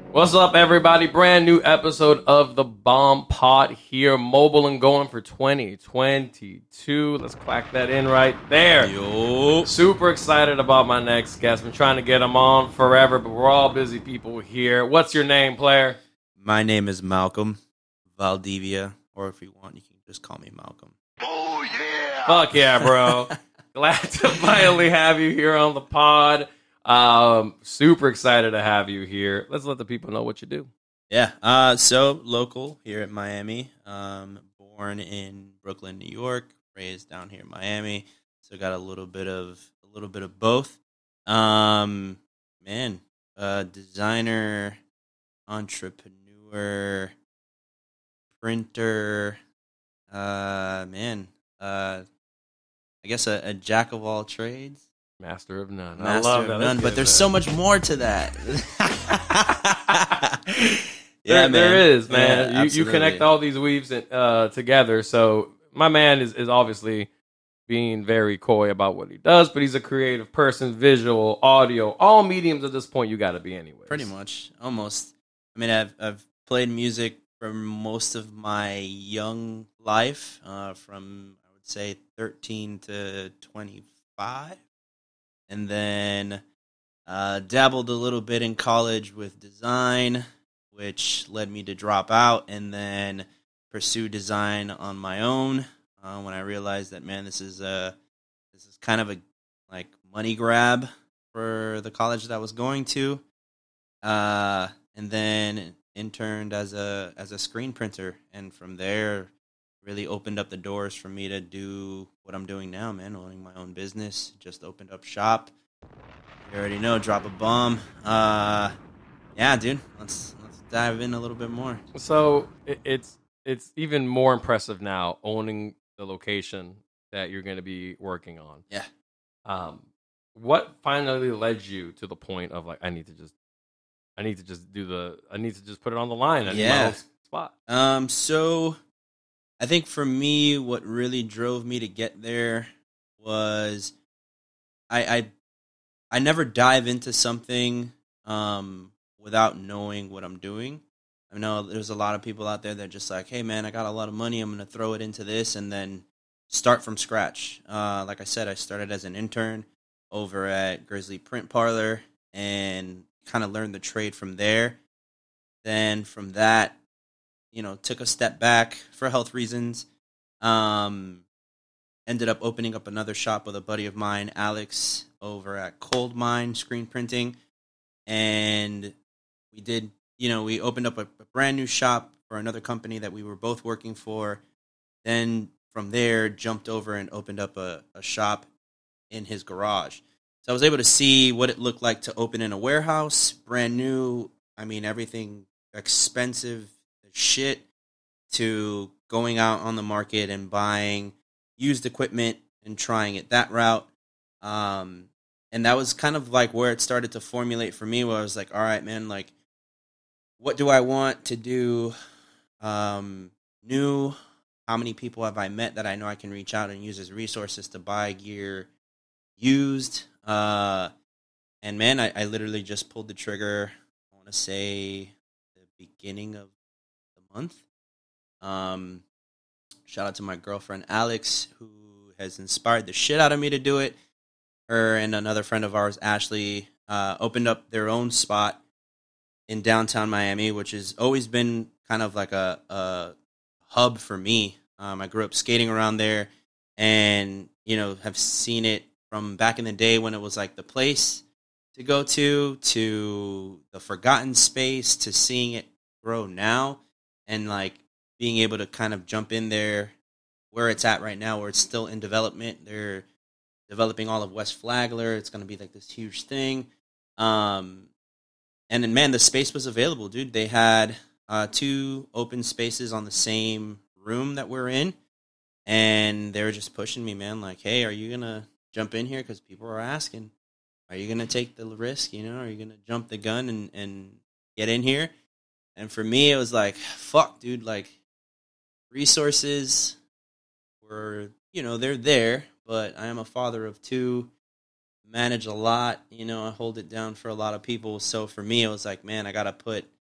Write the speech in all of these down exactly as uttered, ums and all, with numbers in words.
What's up, everybody? Brand new episode of the Bomb Pod here, mobile and going for twenty twenty-two. Let's clack that in right there. Yo. Super excited about my next guest. Been trying to get him on forever, but we're all busy people here. What's your name, player? My name is Malcolm Valdivia, or if you want, you can just call me Malcolm. Oh, yeah! Fuck yeah, bro. Glad to finally have you here on the pod. Um, super excited to have you here. Let's let the people know what you do. Yeah, uh, so local here at Miami. Um, born in Brooklyn, New York, raised down here in Miami. So got a little bit of a little bit of both. Um, man, uh, designer, entrepreneur, printer. Uh, man, uh, I guess a, a jack of all trades. Master of none. Master I love of that. none, That's but good, there's man. so much more to that. There, man. there is, man. Yeah, you, you absolutely. connect all these weaves uh, together. So my man is, is obviously being very coy about what he does, but he's a creative person, visual, audio, all mediums at this point you got to be anyway. Pretty much, almost. I mean, I've I've played music for most of my young life, uh, from I would say thirteen to twenty-five, and then uh, dabbled a little bit in college with design, which led me to drop out and then pursue design on my own. Uh, when I realized that, man, this is a this is kind of a like money grab for the college that I was going to, uh, and then interned as a as a screen printer, and from there, really opened up the doors for me to do what I'm doing now, man. Owning my own business, just opened up shop. You already know, drop a bomb. Uh, yeah, dude, let's let's dive in a little bit more. So it, it's it's even more impressive now owning the location that you're going to be working on. Yeah. Um, what finally led you to the point of like I need to just I need to just do the I need to just put it on the line. I need my Yeah. own spot. Um, so I think for me, what really drove me to get there was I I, I never dive into something um, without knowing what I'm doing. I know there's a lot of people out there that are just like, hey, man, I got a lot of money. I'm going to throw it into this and then start from scratch. Uh, like I said, I started as an intern over at Grizzly Print Parlor and kind of learned the trade from there. Then from that, you know, took a step back for health reasons. Um, ended up opening up another shop with a buddy of mine, Alex, over at Cold Mine Screen Printing. And we did, you know, we opened up a, a brand new shop for another company that we were both working for. Then from there, jumped over and opened up a, a shop in his garage. So I was able to see what it looked like to open in a warehouse, brand new. I mean, everything expensive as shit, to going out on the market and buying used equipment and trying it that route. Um, and that was kind of like where it started to formulate for me, where I was like, all right, man, like, what do I want to do um, new? How many people have I met that I know I can reach out and use as resources to buy gear used? Uh, and man, I, I literally just pulled the trigger, I want to say the beginning of the month. Um, shout out to my girlfriend, Alex, who has inspired the shit out of me to do it. Her and another friend of ours, Ashley, uh, opened up their own spot in downtown Miami, which has always been kind of like a, a hub for me. Um, I grew up skating around there and, you know, have seen it from back in the day when it was like the place to go to, to the forgotten space, to seeing it grow now, and like being able to kind of jump in there where it's at right now, where it's still in development. They're developing all of West Flagler. It's going to be like this huge thing. Um, and then, man, the space was available, dude. They had uh, two open spaces on the same room that we're in, and they were just pushing me, man, like, hey, are you going to jump in here? Because people are asking, are you going to take the risk, you know? Are you going to jump the gun and, and get in here? And for me, it was like, fuck, dude, like, resources were, you know, they're there, but I am a father of two, manage a lot, you know, I hold it down for a lot of people. So for me, it was like, man, I got to put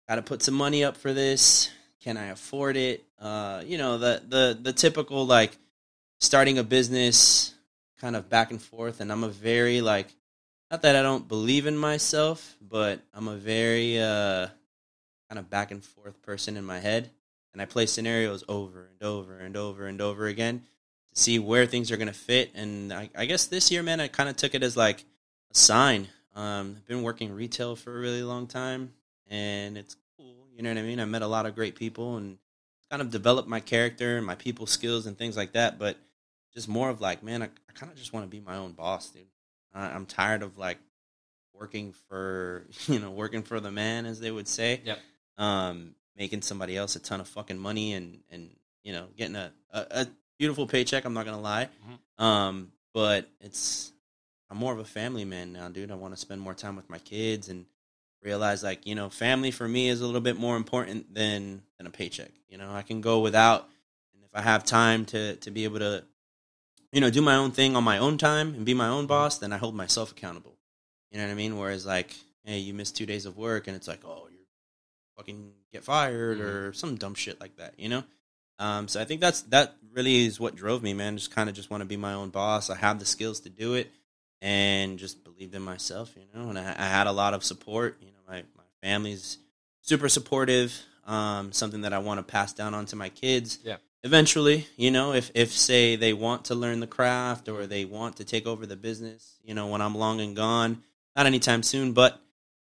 got to put some money up for this. Can I afford it? Uh, you know, the the the typical like starting a business kind of back and forth. And I'm a very like, not that I don't believe in myself, but I'm a very uh, kind of back and forth person in my head. And I play scenarios over and over and over and over again to see where things are going to fit. And I, I guess this year, man, I kind of took it as like a sign. Um, I've been working retail for a really long time, and it's cool. You know what I mean? I met a lot of great people and kind of developed my character and my people skills and things like that. But just more of like, man, I, I kind of just want to be my own boss, dude. I, I'm tired of like working for, you know, working for the man, as they would say. Yep. Um, making somebody else a ton of fucking money and, and you know, getting a, a, a beautiful paycheck. I'm not going to lie. Mm-hmm. Um, but it's, I'm more of a family man now, dude. I want to spend more time with my kids and realize like, you know, family for me is a little bit more important than, than a paycheck. You know, I can go without, and if I have time to, to be able to, you know, do my own thing on my own time and be my own boss, then I hold myself accountable. You know what I mean? Whereas like, hey, you missed two days of work and it's like, oh, you're fucking get fired or some dumb shit like that, you know? Um, so I think that's, that really is what drove me, man. Just kind of just want to be my own boss. I have the skills to do it and just believed in myself, you know? And I, I had a lot of support. You know, my, my family's super supportive. Um, something that I want to pass down onto my kids. Yeah. Eventually, you know, if, if say they want to learn the craft or they want to take over the business, you know, when I'm long and gone, not anytime soon, but,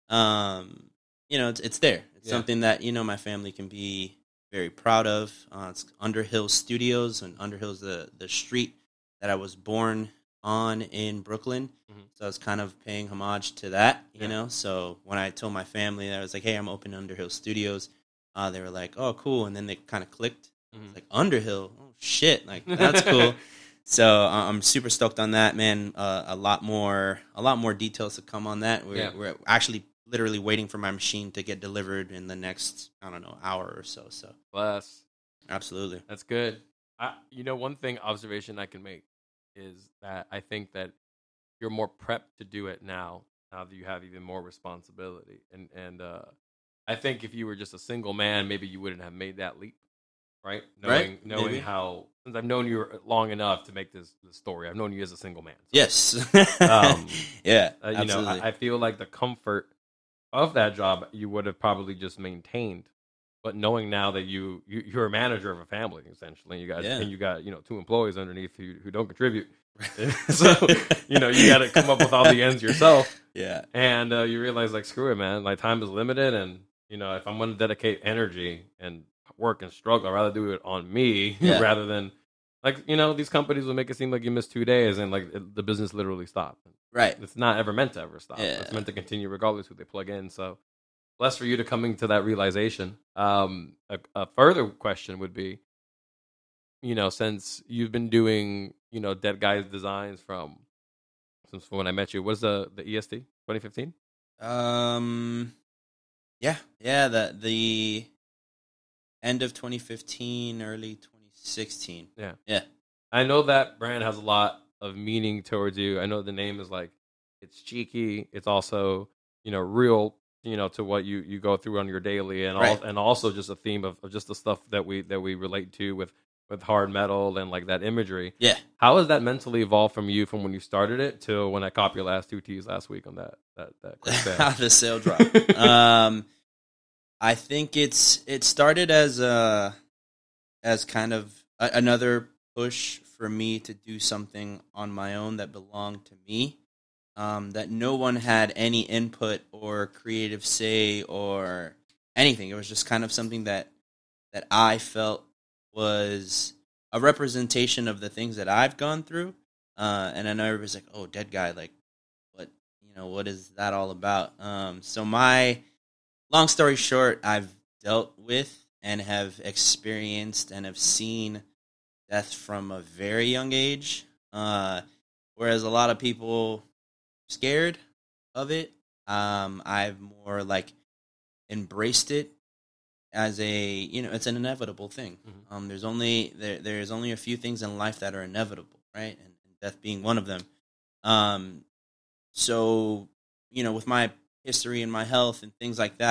um, you know, it's, it's there. It's yeah. something that, you know, my family can be very proud of. Uh, it's Underhill Studios, and Underhill's the, the street that I was born on in Brooklyn. Mm-hmm. So I was kind of paying homage to that, you yeah. know. So when I told my family that I was like, hey, I'm opening Underhill Studios, uh, they were like, oh, cool. And then they kind of clicked. Mm-hmm. Like, Underhill? Oh, shit. Like, that's cool. So uh, I'm super stoked on that, man. Uh, a lot more a lot more details to come on that. We're, yeah. we're actually literally waiting for my machine to get delivered in the next, I don't know, hour or so. So bless. Absolutely. That's good. I, you know, one thing, observation I can make is that I think that you're more prepped to do it now, now that you have even more responsibility. And, and uh, I think if you were just a single man, maybe you wouldn't have made that leap. Right, knowing right? knowing Maybe. how, since I've known you long enough to make this, this story, I've known you as a single man. So, yes, um, yeah, uh, you absolutely. know, I, I feel like the comfort of that job you would have probably just maintained, but knowing now that you, you you're a manager of a family essentially, you guys yeah. and you got you know two employees underneath who who don't contribute, so you know you got to come up with all the ends yourself. Yeah, and uh, you realize like screw it, man, my time is limited, and you know if I'm going to dedicate energy and work and struggle, I'd rather do it on me yeah. rather than like, you know, these companies will make it seem like you missed two days and like it, the business literally stopped. Right. It's not ever meant to ever stop. Yeah. It's meant to continue regardless who they plug in. So blessed for you to coming to that realization. Um, a, a further question would be, you know, since you've been doing, you know, Dead Guys designs from since when I met you, what is the, the E S T twenty fifteen? Um, yeah, yeah, the, the, end of twenty fifteen, early twenty sixteen. Yeah. Yeah. I know that brand has a lot of meaning towards you. I know the name is like, it's cheeky. It's also, you know, real, you know, to what you, you go through on your daily and right. all, and also just a theme of, of just the stuff that we, that we relate to with, with hard metal and like that imagery. Yeah. How has that mentally evolved from you from when you started it till when I copied your last two T's last week on that, that, that quick band? The sale drop. um, I think it's it started as a as kind of a, another push for me to do something on my own that belonged to me, um, that no one had any input or creative say or anything. It was just kind of something that that I felt was a representation of the things that I've gone through. Uh, and I know everybody's like, "Oh, Dead Guy, like, what you know, what is that all about?" Um, so my long story short, I've dealt with and have experienced and have seen death from a very young age, uh, whereas a lot of people are scared of it. Um, I've more like embraced it as a, you know, it's an inevitable thing. Mm-hmm. Um, there's only there there's only a few things in life that are inevitable, right? And, and death being one of them. Um, so you know, with my history and my health and things like that,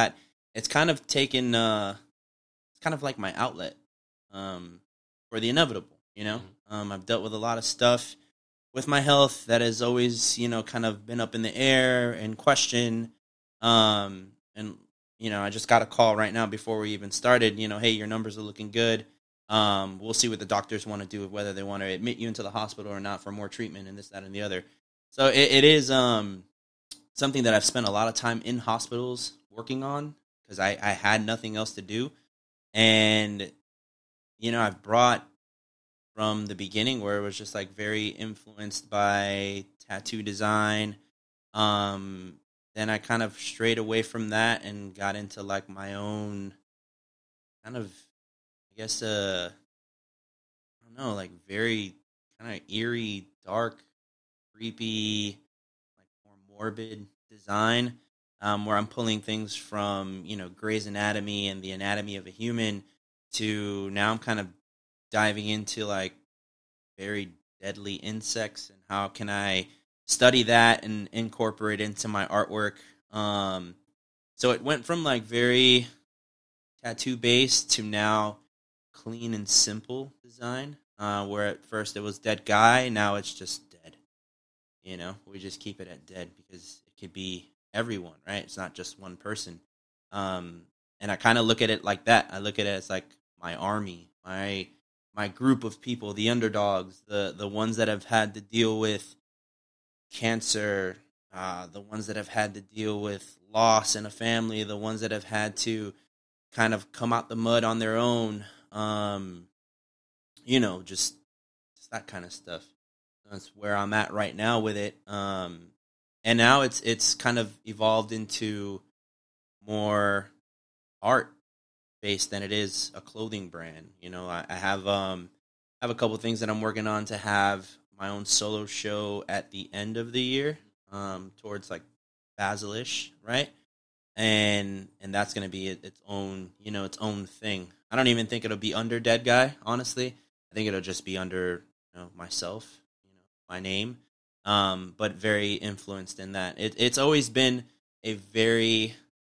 it's kind of taken, uh, it's kind of like my outlet um, for the inevitable, you know? Mm-hmm. Um, I've dealt with a lot of stuff with my health that has always, you know, kind of been up in the air and question. Um, and, you know, I just got a call right now before we even started, you know, hey, your numbers are looking good. Um, we'll see what the doctors want to do, whether they want to admit you into the hospital or not for more treatment and this, that, and the other. So it, it is um, something that I've spent a lot of time in hospitals working on because I, I had nothing else to do. And, you know, I've brought from the beginning where it was just like very influenced by tattoo design. Um, then I kind of strayed away from that and got into like my own kind of, I guess, uh, I don't know, like very kind of eerie, dark, creepy, like more morbid design, um, where I'm pulling things from, you know, Grey's Anatomy and the anatomy of a human to now I'm kind of diving into like very deadly insects and how can I study that and incorporate into my artwork. Um, so it went from like very tattoo based to now clean and simple design, uh, where at first it was dead guy, now it's just dead. You know, we just keep it at dead because it could be everyone, right? It's not just one person. Um, and I kind of look at it like that. I look at it as like my army, my my group of people, the underdogs, the the ones that have had to deal with cancer, uh, the ones that have had to deal with loss in a family, the ones that have had to kind of come out the mud on their own, um, you know, just, just that kind of stuff. That's where I'm at right now with it. Um, and now it's it's kind of evolved into more art based than it is a clothing brand. You know, I, I have um have a couple things that I'm working on to have my own solo show at the end of the year, um, towards like Basilish, right? And and that's gonna be its own, you know, its own thing. I don't even think it'll be under Dead Guy, honestly. I think it'll just be under, you know, myself, you know, my name, um, but very influenced in that. It, it's always been a very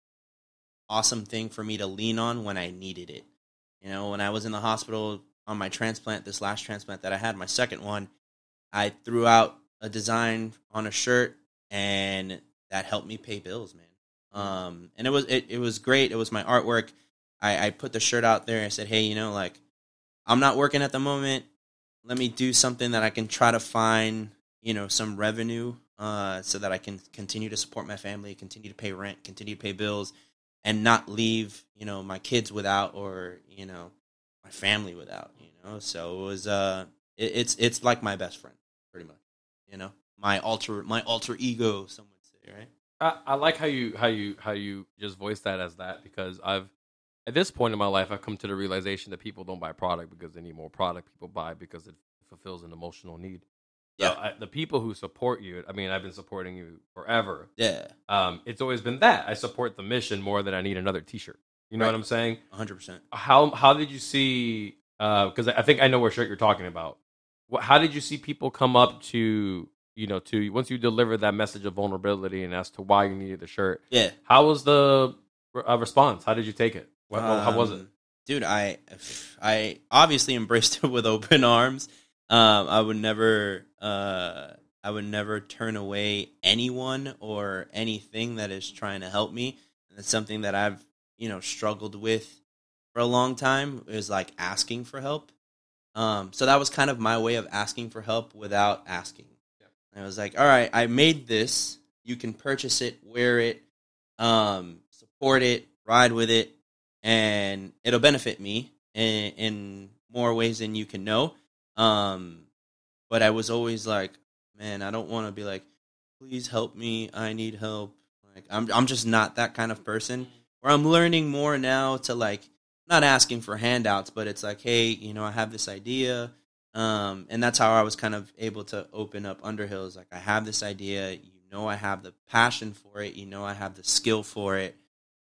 awesome thing for me to lean on when I needed it. You know, when I was in the hospital on my transplant, this last transplant that I had, my second one, I threw out a design on a shirt, and that helped me pay bills, man. Um, and it was it, it was great. It was my artwork. I, I put the shirt out there and I said, hey, you know, like, I'm not working at the moment. Let me do something that I can try to find, you know, some revenue, uh, so that I can continue to support my family, continue to pay rent, continue to pay bills, and not leave, you know, my kids without, or, you know, my family without, you know. So it was, uh, it, it's it's like my best friend, pretty much, you know, my alter my alter ego, some would say, right? I, I like how you how you how you just voice that as that, because I've at this point in my life I've come to the realization that people don't buy product because they need more product. People buy because it fulfills an emotional need. So yeah. I, the people who support you, I mean, I've been supporting you forever. Yeah. Um, it's always been that I support the mission more than I need another T-shirt. You know right. what I'm saying? one hundred percent. How how did you see? Because uh, I think I know what shirt you're talking about. What, how did you see people come up to? You know, to once you delivered that message of vulnerability and as to why you needed the shirt. Yeah. How was the uh, response? How did you take it? What, um, how was it? Dude, I I obviously embraced it with open arms. Um, I would never uh, I would never turn away anyone or anything that is trying to help me. And it's something that I've, you know, struggled with for a long time, is like asking for help. Um, so that was kind of my way of asking for help without asking. I was like, all right, I made this. You can purchase it, wear it, um, support it, ride with it, and it'll benefit me in, in more ways than you can know. Um, but I was always like, man, I don't want to be like, please help me. I need help. Like, I'm, I'm just not that kind of person. Where I'm learning more now to like, not asking for handouts, but it's like, hey, you know, I have this idea. Um, and that's how I was kind of able to open up Underhills. Like, I have this idea, you know, I have the passion for it, you know, I have the skill for it.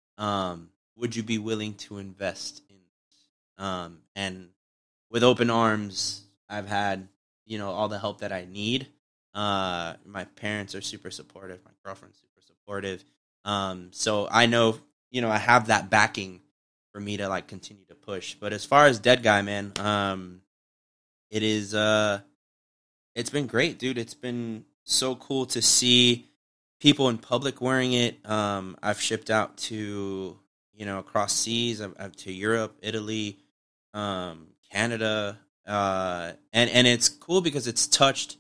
Um, would you be willing to invest in it? Um, and with open arms, I've had, you know, all the help that I need. Uh, my parents are super supportive. My girlfriend's super supportive. Um, so I know, you know, I have that backing for me to like continue to push. But as far as Dead Guy, man, um, it is uh, it's been great, dude. It's been so cool to see people in public wearing it. Um, I've shipped out to, you know, across seas, I've, I've to Europe, Italy, um, Canada, uh, and and it's cool because it's touched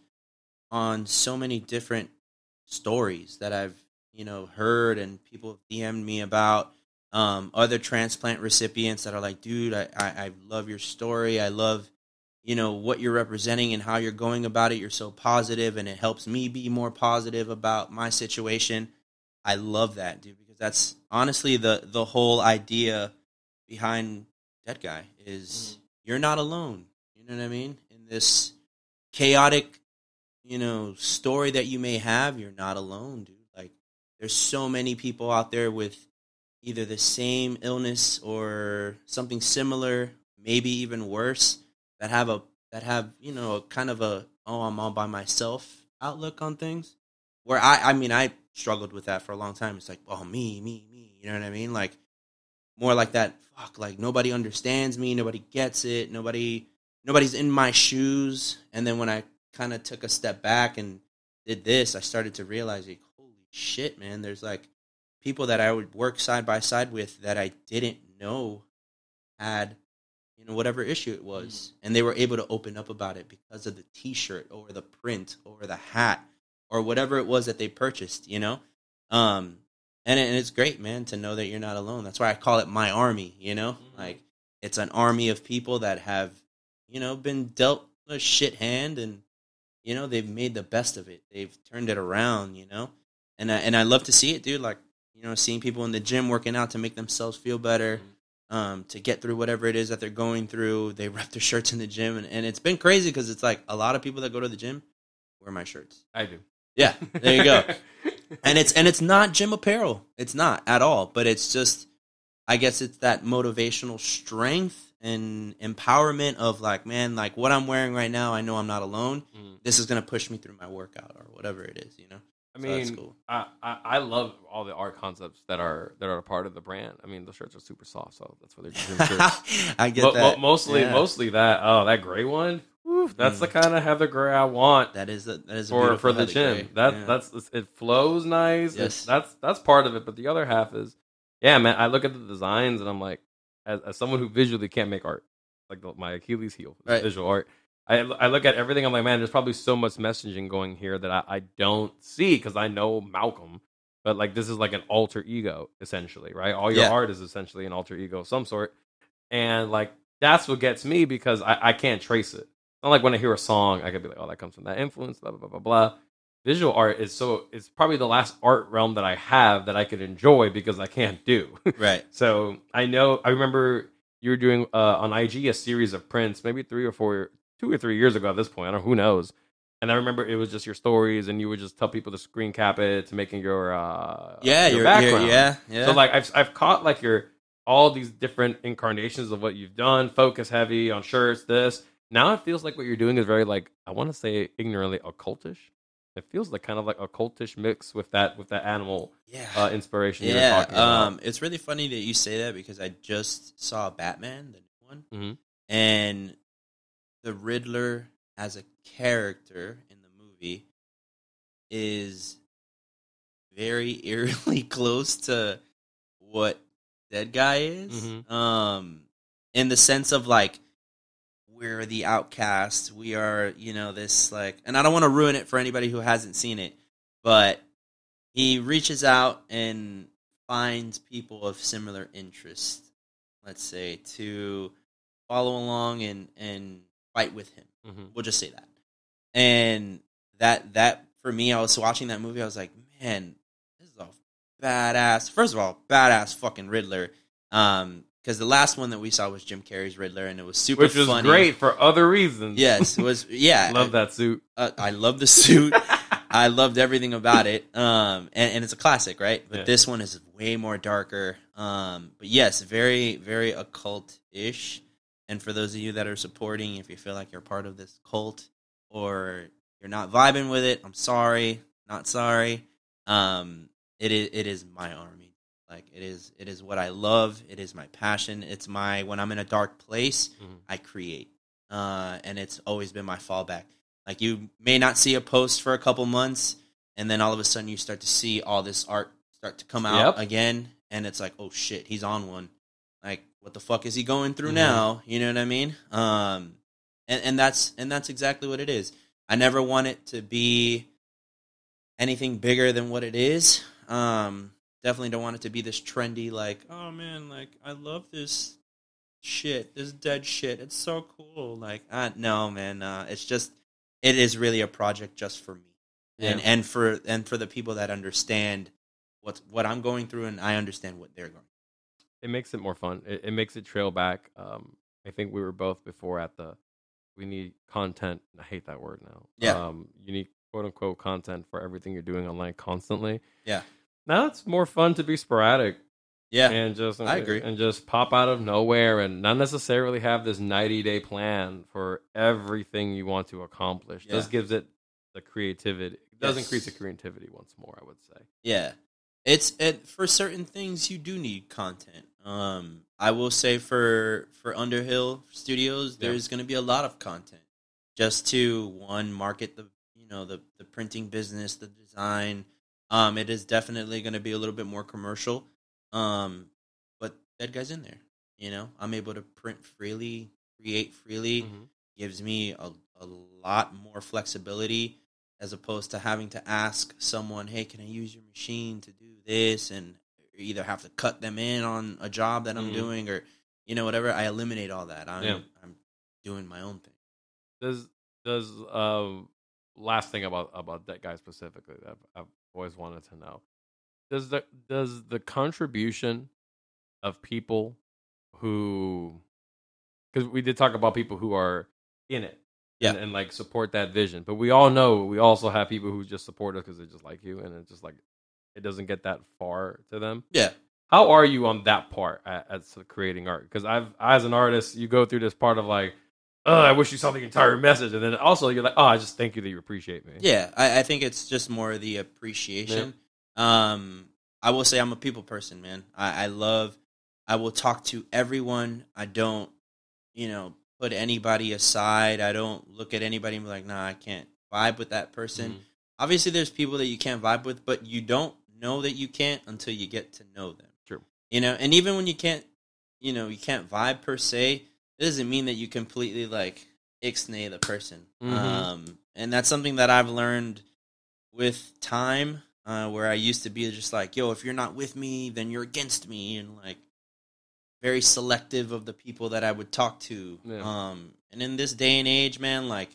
on so many different stories that I've, you know, heard and people have D M'd me about. Um, other transplant recipients that are like, dude, I, I, I love your story. I love, you know, what you're representing and how you're going about it. You're so positive, and it helps me be more positive about my situation. I love that, dude, because that's honestly the, the whole idea behind Dead Guy is mm. you're not alone. You know what I mean? In this chaotic, you know, story that you may have, you're not alone, dude. Like, there's so many people out there with either the same illness or something similar, maybe even worse, that have a that have, you know, kind of a, oh, I'm all by myself outlook on things. Where I, I mean, I struggled with that for a long time. It's like, oh, me, me, me. You know what I mean? Like, more like that, fuck, like, nobody understands me. Nobody gets it. Nobody, nobody's in my shoes. And then when I kind of took a step back and did this, I started to realize, like, holy shit, man, there's, like, people that I would work side by side with that I didn't know had, you know, whatever issue it was. Mm-hmm. And they were able to open up about it because of the t-shirt or the print or the hat or whatever it was that they purchased, you know? Um, and, and it's great, man, to know that you're not alone. That's why I call it my army, you know? Mm-hmm. Like, it's an army of people that have, you know, been dealt a shit hand and, you know, they've made the best of it. They've turned it around, you know? And I, and I love to see it, dude. Like, you know, seeing people in the gym working out to make themselves feel better, um, to get through whatever it is that they're going through. They rep their shirts in the gym. And, and it's been crazy because it's like a lot of people that go to the gym wear my shirts. I do. Yeah, there you go. and it's and it's not gym apparel. It's not at all. But it's just, I guess it's that motivational strength and empowerment of like, man, like what I'm wearing right now, I know I'm not alone. Mm. This is going to push me through my workout or whatever it is, you know? I mean, so cool. I, I I love all the art concepts that are that are a part of the brand. I mean, the shirts are super soft, so that's why they're gym shirts. I get but, that. But mostly, yeah. mostly that. Oh, that gray one. Woo, that's mm. the kind of heather gray I want. That is a, that is a for for the gray. gym. That yeah. that's it flows nice. Yes. It's, that's that's part of it. But the other half is, yeah, man. I look at the designs and I'm like, as, as someone who visually can't make art, like the, my Achilles heel, is right. visual art. I, I look at everything, I'm like, man, there's probably so much messaging going here that I, I don't see because I know Malcolm. But, like, this is like an alter ego, essentially, right? All your yeah. art is essentially an alter ego of some sort. And, like, that's what gets me because I, I can't trace it. Not like when I hear a song, I could be like, oh, that comes from that influence, blah, blah, blah, blah, blah. Visual art is so, it's probably the last art realm that I have that I could enjoy because I can't do. Right. So, I know, I remember you were doing uh, on I G a series of prints, maybe three or four two or three years ago at this point. I don't know, who knows. And I remember it was just your stories, and you would just tell people to screen cap it to making your uh, yeah, your your background. yeah, yeah. So like I've I've caught like your all these different incarnations of what you've done. Focus heavy on shirts. This now it feels like what you're doing is very like I want to say ignorantly occultish. It feels like kind of like a cultish mix with that with that animal yeah. uh, inspiration. Yeah, you were talking about. um, it's really funny that you say that because I just saw Batman, the new one, mm-hmm. and the Riddler as a character in the movie is very eerily close to what Dead Guy is. Mm-hmm. Um, in the sense of like, we're the outcasts. We are, you know, this like, and I don't want to ruin it for anybody who hasn't seen it, but he reaches out and finds people of similar interest, let's say, to follow along and, and fight with him. Mm-hmm. We'll just say that. And that, that for me, I was watching that movie. I was like, man, this is a badass. First of all, badass fucking Riddler. Um, because the last one that we saw was Jim Carrey's Riddler, and it was super Which was funny. great for other reasons. Yes, it was. Yeah, love that suit. Uh, I love the suit. I loved everything about it. Um, and, and it's a classic, right? But yeah. This one is way more darker. Um, but yes, very, very occult-ish. And for those of you that are supporting, if you feel like you're part of this cult or you're not vibing with it, I'm sorry, not sorry. Um, it is it is my army. Like it is, it is what I love. It is my passion. It's my when I'm in a dark place, Mhm. I create, uh, and it's always been my fallback. Like you may not see a post for a couple months, and then all of a sudden you start to see all this art start to come out Yep. again, and it's like, oh shit, he's on one. Like what the fuck is he going through Mhm. now? You know what I mean? Um, and and that's and that's exactly what it is. I never want it to be anything bigger than what it is. Um, definitely don't want it to be this trendy, like, oh man, like I love this shit, this dead shit. It's so cool. Like, uh, no, man, uh, it's just, it is really a project just for me, and Yeah. and for and for the people that understand what what I'm going through, and I understand what they're going. It makes it more fun. It, it makes it trail back. Um, I think we were both before at the. We need content. I hate that word now. Yeah. Um, you need quote unquote content for everything you're doing online constantly. Yeah, Now it's more fun to be sporadic yeah, and just I agree. and just pop out of nowhere and not necessarily have this ninety day plan for everything you want to accomplish. Yeah. This gives it the creativity. It does Yes. increase the creativity once more, I would say. Yeah, it's it for certain things you do need content. Um, I will say for for Underhill Studios, Yeah. there's going to be a lot of content just to one market the you know the the printing business, the design. Um, it is definitely going to be a little bit more commercial. Um, but that guy's in there. You know, I'm able to print freely, create freely. Mhm. Gives me a a lot more flexibility as opposed to having to ask someone, hey, can I use your machine to do this? And either have to cut them in on a job that I'm Mhm. doing or, you know, whatever. I eliminate all that. I'm, Yeah. I'm doing my own thing. Does does um last thing about about that guy specifically that I've, I've always wanted to know. Does the does the contribution of people who, because we did talk about people who are in it and, Yeah. and like support that vision, but we all know we also have people who just support us because they just like you, and it's just like it doesn't get that far to them. Yeah. How are you on that part at, at creating art? Because I've as an artist, you go through this part of like, oh, I wish you saw the entire message, and then also you're like, oh, I just thank you that you appreciate me. Yeah. I, I think it's just more the appreciation. Um, I will say I'm a people person, man. I, I love, I will talk to everyone. I don't, you know, put anybody aside. I don't look at anybody and be like, nah, I can't vibe with that person. Mhm. Obviously, there's people that you can't vibe with, but you don't know that you can't until you get to know them. True. You know, and even when you can't, you know, you can't vibe per se, it doesn't mean that you completely like ixnay the person. Mhm. Um, and that's something that I've learned with time, uh, where I used to be just like, yo, if you're not with me, then you're against me, and like very selective of the people that I would talk to. Yeah. Um, and in this day and age, man, like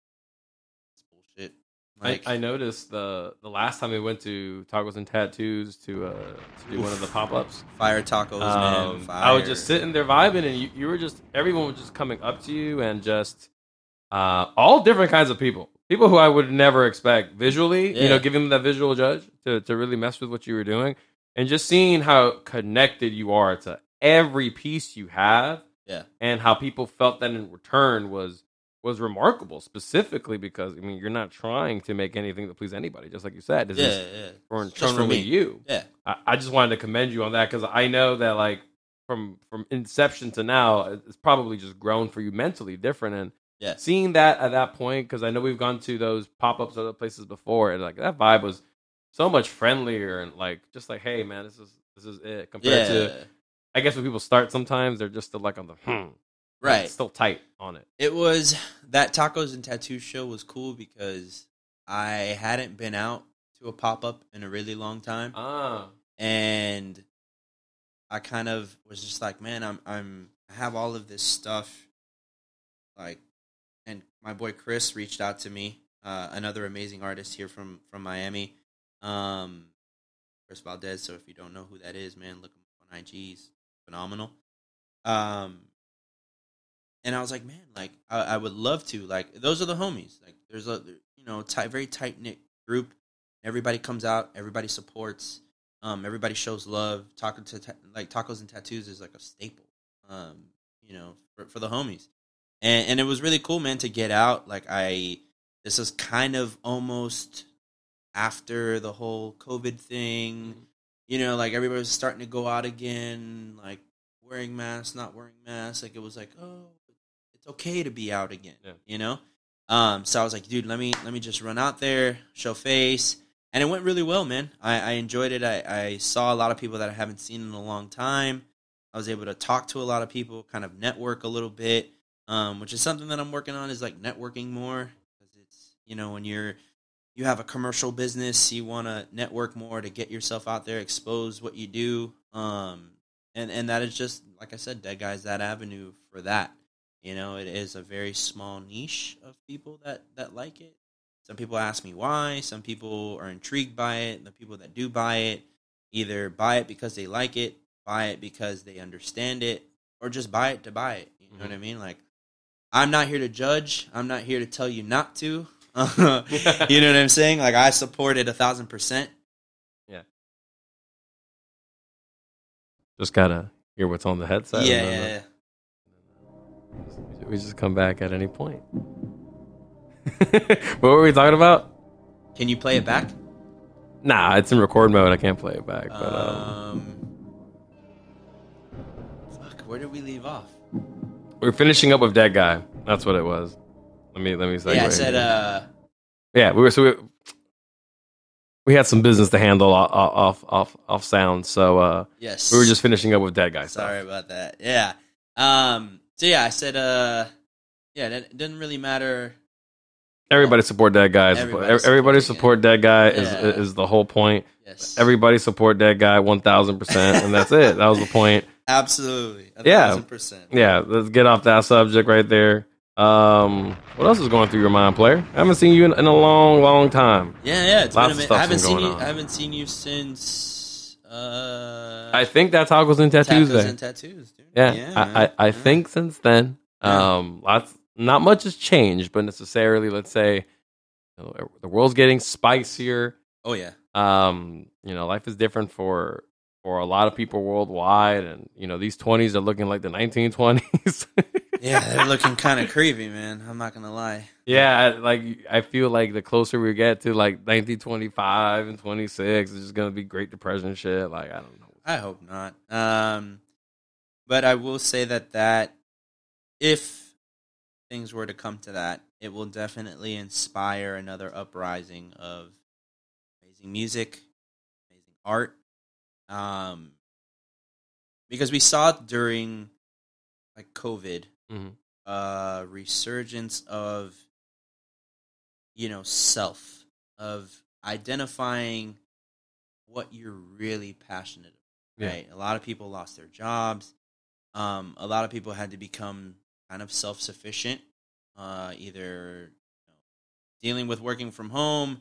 it's bullshit. Like, I, I noticed the the last time we went to Tacos and Tattoos to uh to do one of the pop ups. fire tacos, man. Um, Fire. I was just sitting there vibing, and you, you were just everyone was just coming up to you, and just uh, all different kinds of people, people who I would never expect visually. Yeah. You know, giving them that visual judge to to really mess with what you were doing, and just seeing how connected you are to every piece you have, Yeah. and how people felt that in return was was remarkable. Specifically because I mean, you're not trying to make anything to please anybody, just like you said. This Yeah, is yeah. for Just for internally me. you. Yeah. I, I just wanted to commend you on that because I know that like from from inception to now, it's probably just grown for you mentally different. And Yeah. seeing that at that point, because I know we've gone to those pop ups other places before, and like that vibe was so much friendlier and like just like, hey man, this is this is it compared Yeah. to I guess when people start sometimes they're just still like on the hmm, Right. it's still tight on it. It was that tacos and tattoo show was cool because I hadn't been out to a pop up in a really long time, Ah, and I kind of was just like, man, I'm I'm I have all of this stuff, like, and my boy Chris reached out to me, uh, another amazing artist here from from Miami, um, Chris Valdez. So if you don't know who that is, man, look him up on I G. He's phenomenal. Um. And I was like, man, like I, I would love to. Like those are the homies. Like there's a you know tight, very tight knit group. Everybody comes out. Everybody supports. Um, everybody shows love. Talking to ta- like tacos and tattoos is like a staple. Um, you know, for, for the homies. And and it was really cool, man, to get out. Like I, this is kind of almost after the whole COVID thing. you know, like everybody was starting to go out again, like wearing masks, not wearing masks. Like it was like, oh, it's okay to be out again, Yeah. you know? Um, so I was like, dude, let me let me just run out there, show face. And it went really well, man. I, I enjoyed it. I, I saw a lot of people that I haven't seen in a long time. I was able to talk to a lot of people, kind of network a little bit, um, which is something that I'm working on is like networking more. Because it's, you know, when you're you have a commercial business, you want to network more to get yourself out there, expose what you do. Um, and, and that is just, like I said, Dead Guy's that avenue for that. You know, it is a very small niche of people that, that like it. Some people ask me why. Some people are intrigued by it. The people that do buy it either buy it because they like it, buy it because they understand it, or just buy it to buy it. You know mm-hmm. what I mean? Like, I'm not here to judge. I'm not here to tell you not to. You know what I'm saying? Like, I support it a thousand percent. Yeah. Just gotta hear what's on the headset. Yeah, yeah, yeah. We just come back at any point. What were we talking about? Can you play it back? Nah, it's in record mode. I can't play it back. But, um, um, fuck, where did we leave off? We're finishing up with Dead Guy. That's what it was. Let me let me say. Yeah, I said. Uh, yeah, we were so we, we had some business to handle off off off, off sound. So uh, yes, we were just finishing up with Dead Guy. Sorry stuff. about that. Yeah. Um. So yeah, I said. Uh. Yeah, it didn't really matter. Everybody support Dead Guy. Everybody, Everybody support Dead Guy is yeah. is the whole point. Yes. Everybody support Dead Guy one thousand percent, and that's it. That was the point. Absolutely. A yeah. thousand percent. Yeah. Let's get off that subject right there. Um, what else is going through your mind, player? I haven't seen you in, in a long, long time. Yeah, yeah. It's Lots been a of minute. I haven't seen you. on. I haven't seen you since. Uh, I think that Tacos and Tattoos Tacos Day. and Tattoos, dude. Yeah, yeah I, I, I yeah. think since then, um, lots, not much has changed, but necessarily, let's say, you know, the world's getting spicier. Oh yeah. Um, you know, life is different for for a lot of people worldwide, and you know, these twenties are looking like the nineteen twenties. Yeah, they're looking kind of creepy, man. I'm not gonna lie. Yeah, like I feel like the closer we get to like nineteen twenty-five and twenty-six, it's just gonna be Great Depression shit. Like I don't know. I hope not. Um, but I will say that that if things were to come to that, it will definitely inspire another uprising of amazing music, amazing art. Um, because we saw it during like COVID, mm-hmm. uh, resurgence of, you know, self, of identifying what you're really passionate about, right? Yeah. A lot of people lost their jobs. Um, a lot of people had to become kind of self-sufficient, uh, either you know, dealing with working from home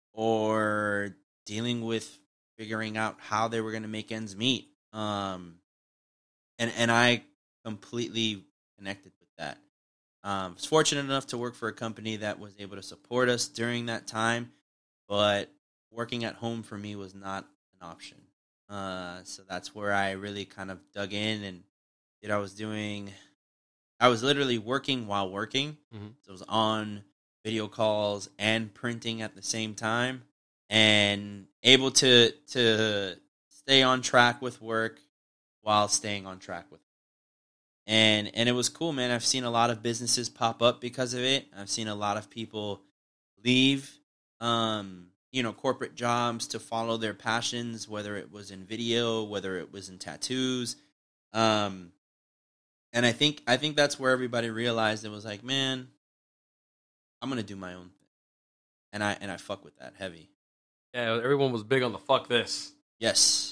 or dealing with figuring out how they were going to make ends meet. Um, and, and I completely connected with that. Um, I was fortunate enough to work for a company that was able to support us during that time, but working at home for me was not an option. Uh, so that's where I really kind of dug in and did. I was doing, I was literally working while working. Mm-hmm. So I was on video calls and printing at the same time, and able to to stay on track with work while staying on track with. And and it was cool, man. I've seen a lot of businesses pop up because of it. I've seen a lot of people leave, um, you know, corporate jobs to follow their passions, whether it was in video, whether it was in tattoos. Um, and I think I think that's where everybody realized it was like, man, I'm gonna do my own thing, and I and I fuck with that heavy. Yeah, everyone was big on the fuck this. Yes.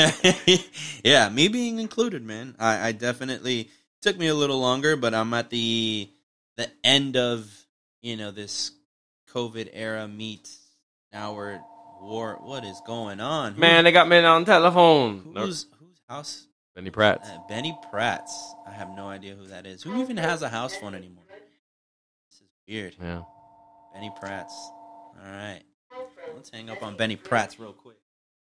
Yeah, me being included, man. I, I definitely took me a little longer, but I'm at the the end of, you know, this COVID era meets now we're war. What is going on? Who, man, they got me on telephone. Who's whose house? Benny Pratt's. Uh, Benny Pratt's. I have no idea who that is. Who even has a house phone anymore? This is weird. Yeah. Benny Pratt's. All right. Let's hang up on Benny Pratt's real quick.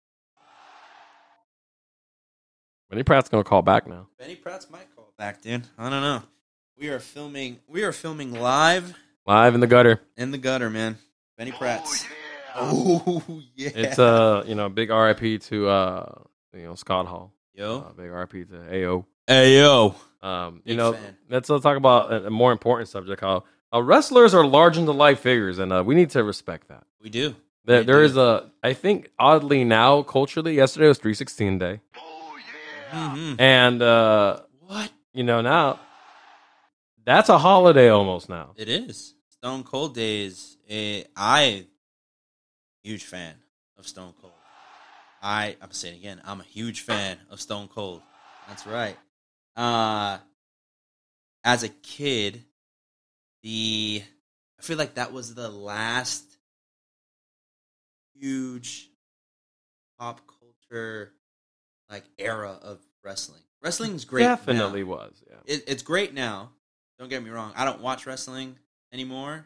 Benny Pratt's gonna call back now. Benny Pratt's might call back, dude. I don't know. We are filming. We are filming live. Live in the gutter. In the gutter, man. Benny Pratt's. Oh yeah. It's a you know big R I P to uh you know Scott Hall. Yo. Uh, big R I P to A O. Hey yo. Um, you Big know, fan. let's uh, talk about a, a more important subject. How uh, wrestlers are large into life figures, and uh, we need to respect that. We do. There, We there do. is a, I think, oddly now, culturally, yesterday was three sixteen day, Mhm. and uh, What? you know now that's a holiday almost now. It is. Stone Cold Days. Eh, I huge fan of Stone Cold. I I'm saying it again. I'm a huge fan of Stone Cold. That's right. Uh as a kid, the I feel like that was the last huge pop culture like era of wrestling. Wrestling's great. Definitely now. was. Yeah. It, it's great now. Don't get me wrong. I don't watch wrestling anymore.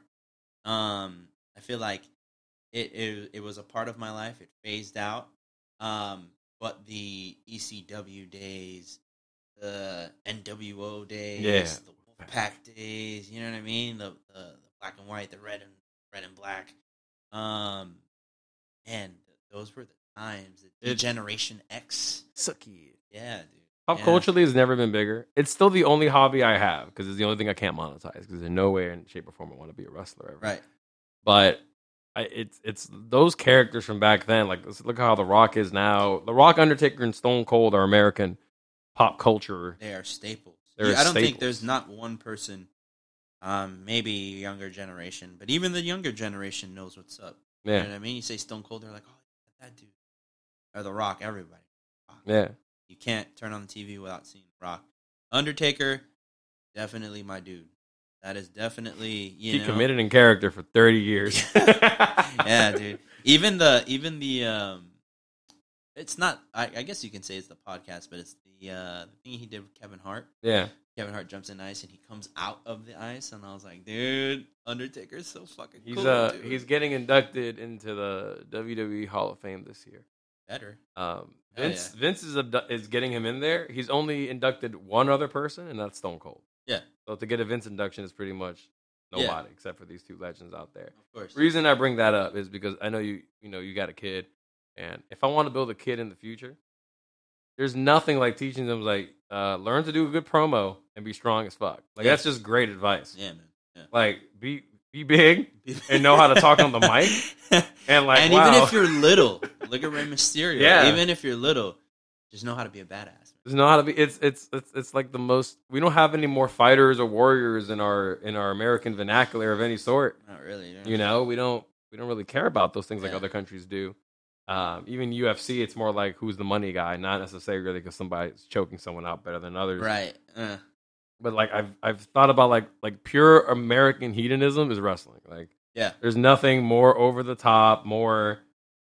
Um, I feel like it, it it was a part of my life. It phased out. Um, but the E C W days, the N W O days, Yeah. the Wolfpack days. You know what I mean? The, the the black and white, the red and red and black. Um, and those were the times. The It- Generation X. Sucky. Yeah, dude. Pop Yeah. culturally has never been bigger. It's still the only hobby I have because it's the only thing I can't monetize because there's no way in shape or form I want to be a wrestler ever. Right. But I, it's it's those characters from back then. Like let's look how The Rock is now. The Rock, Undertaker, and Stone Cold are American pop culture. They are staples. They're Yeah, I don't think staples. there's not one person, um, maybe younger generation, but even the younger generation knows what's up. You know Yeah, what I mean? You say Stone Cold, they're like, oh, that dude. Or The Rock, everybody. Rock. yeah. You can't turn on the T V without seeing The Rock. Undertaker, definitely my dude. That is definitely, you He know. committed in character for thirty years. Yeah, dude. Even the, even the, um, it's not, I, I guess you can say it's the podcast, but it's the, uh, the thing he did with Kevin Hart. Yeah, Kevin Hart jumps in ice and he comes out of the ice, and I was like, dude, Undertaker's so fucking he's cool. uh dude. he's getting inducted into the W W E Hall of Fame this year. better. Um, Hell Vince yeah. Vince is abdu- is getting him in there. He's only inducted one other person, and that's Stone Cold. Yeah, So to get a Vince induction is pretty much nobody Yeah. except for these two legends out there. of course. The reason I bring that up is because I know you you know you got a kid, and if I want to build a kid in the future, there's nothing like teaching them like uh, learn to do a good promo and be strong as fuck. Like Yeah. that's just great advice. Yeah, man. Yeah. Like be be big and know how to talk on the mic. And like and wow. even if you're little, look at Rey Mysterio. Yeah. Even if you're little, just know how to be a badass. Just know how to be. It's it's it's it's like the most. We don't have any more fighters or warriors in our in our American vernacular of any sort. Not really. yeah. You know, we don't we don't really care about those things like Yeah. other countries do. Um, even U F C, it's more like who's the money guy, not necessarily because somebody's choking someone out better than others. Right. Uh, But like I've I've thought about like like pure American hedonism is wrestling. Like yeah. there's nothing more over the top, more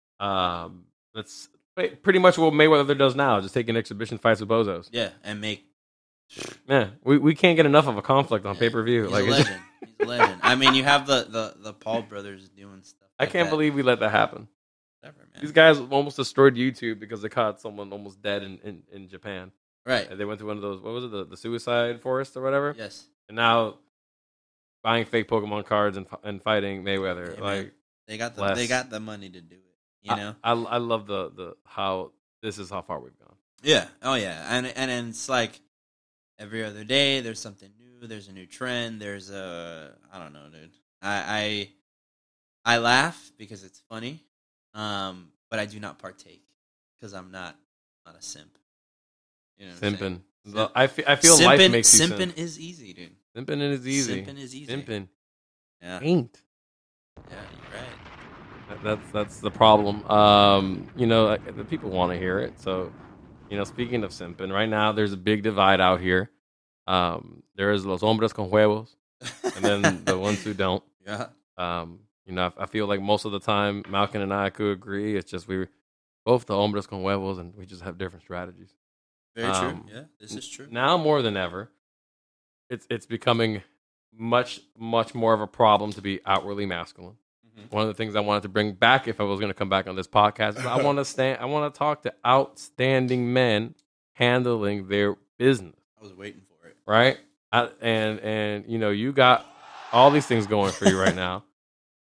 um that's pretty much what Mayweather does now, just taking exhibition fights with bozos. Yeah. And make. Yeah, we, we can't get enough of a conflict on Yeah. pay per view. He's Like a it's- legend. He's a legend. I mean, you have the, the, the Paul brothers doing stuff. I like can't that. believe we let that happen. Whatever, man. These guys almost destroyed YouTube because they caught someone almost dead in, in, in Japan. Right. And they went to one of those, what was it, the, the suicide forest or whatever? Yes. And now buying fake Pokemon cards and and fighting Mayweather. Hey, man. like They got the Less. they got the money to do it. You know. I, I I love the the how this is how far we've gone. Yeah. Oh yeah. And and and it's like every other day there's something new. There's a new trend. There's a I don't know, dude. I I, I laugh because it's funny, um, but I do not partake because I'm not not a simp. You know, what I'm saying? Simping. The- I feel I feel life Simping, makes you simping simp. is easy, dude. Simping is easy. Simping is easy. Simping Yeah. ain't. Yeah, you're right. That- That's that's the problem. Um, you know, like, the people want to hear it. So, you know, speaking of simping, right now there's a big divide out here. Um, there is los hombres con huevos, and then the ones who don't. Yeah. Um, you know, I, I feel like most of the time, Malcolm and I could agree. It's just we were both the hombres con huevos, and we just have different strategies. Very Um, true. Yeah, this is true. Now more than ever, it's it's becoming much much more of a problem to be outwardly masculine. Mhm. One of the things I wanted to bring back, if I was going to come back on this podcast, is I want to stand. I want to talk to outstanding men handling their business, I was waiting for it. right? I, and and you know, you got all these things going for you right now.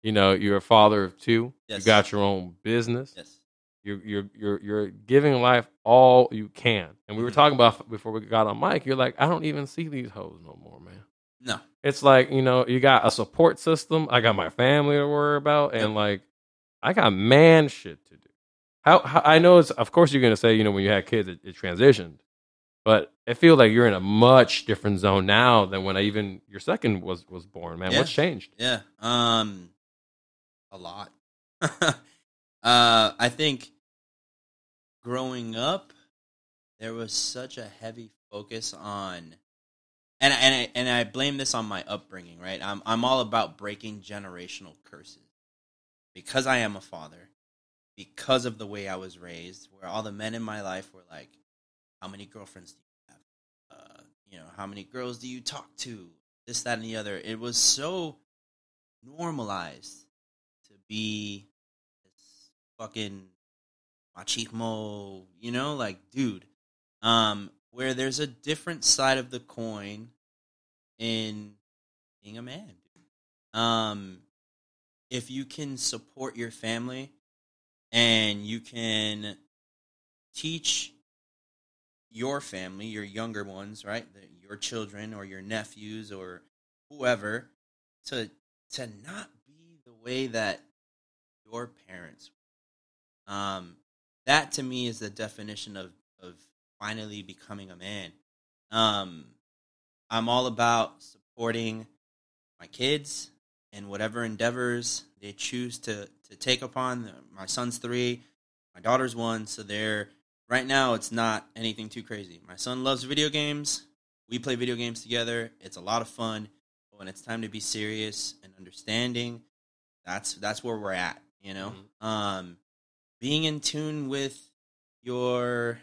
You know, you're a father of two. Yes. You got your own business. Yes. You're you're you're you're giving life all you can. And we were Mhm. talking about before we got on mic. You're like, I don't even see these hoes no more, man. No. It's like, you know, you got a support system. I got my family to worry about, and Yep. like, I got man shit to do. How, how I know it's, of course, you're gonna say, you know, when you had kids, it, it transitioned, but I feel like you're in a much different zone now than when I even your second was was born, man. Yeah. What's changed? Yeah. Um, a lot. uh, I think growing up, there was such a heavy focus on, and and I, and I blame this on my upbringing. Right, I'm I'm all about breaking generational curses because I am a father, because of the way I was raised, where all the men in my life were like, "How many girlfriends do you have? Uh, you know, how many girls do you talk to? This, that, and the other." It was so normalized to be this fucking machismo, you know, like, dude. Um, where there's a different side of the coin in being a man. Um, if you can support your family and you can teach your family, your younger ones, right, the, your children or your nephews or whoever, to to not be the way that your parents were. Um, that to me is the definition of of finally becoming a man. Um, I'm all about supporting my kids and whatever endeavors they choose to to take upon. My son's three, my daughter's one, so they're right now. It's not anything too crazy. My son loves video games. We play video games together. It's a lot of fun. But when it's time to be serious and understanding, that's that's where we're at. You know, mm-hmm. um, being in tune with your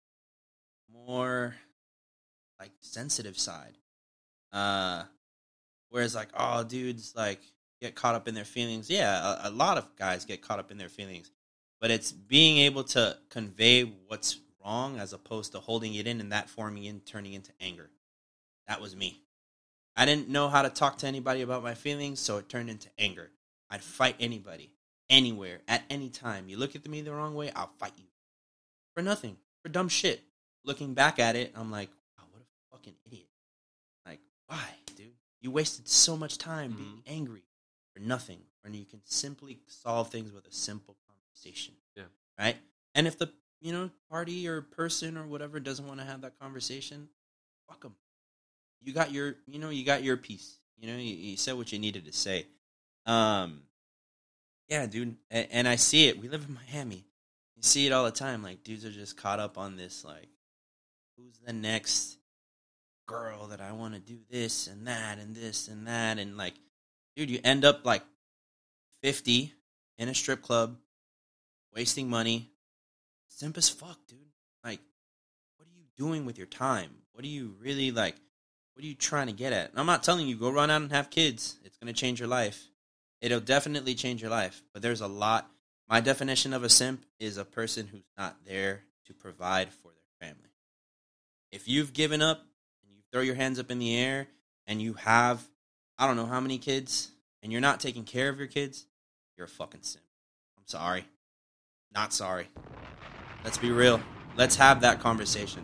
more like sensitive side. Uh, whereas like, oh, dudes like get caught up in their feelings. Yeah, a, a lot of guys get caught up in their feelings, but it's being able to convey what's wrong as opposed to holding it in and that forming in, turning into anger. That was me. I didn't know how to talk to anybody about my feelings, so it turned into anger. I'd fight anybody, anywhere, at any time. You look at me the wrong way, I'll fight you. For nothing. For dumb shit. Looking back at it, I'm like, wow, what a fucking idiot. Like, why, dude? You wasted so much time mm-hmm. being angry for nothing when you can simply solve things with a simple conversation. Yeah. Right? And if the, you know, party or person or whatever doesn't want to have that conversation, fuck them. You got your, you know, you got your piece. You know, you, you said what you needed to say. Um, yeah, dude. And, and I see it. We live in Miami. You see it all the time. Like, dudes are just caught up on this, like, who's the next girl that I want to do this and that and this and that. And, like, dude, you end up, like, fifty in a strip club, wasting money. Simp as fuck, dude. Like, what are you doing with your time? What are you really, like, what are you trying to get at? And I'm not telling you, go run out and have kids. It's going to change your life. It'll definitely change your life. But there's a lot. My definition of a simp is a person who's not there to provide for their family. If you've given up and you throw your hands up in the air and you have, I don't know how many kids, and you're not taking care of your kids, you're a fucking simp. I'm sorry. Not sorry. Let's be real. Let's have that conversation.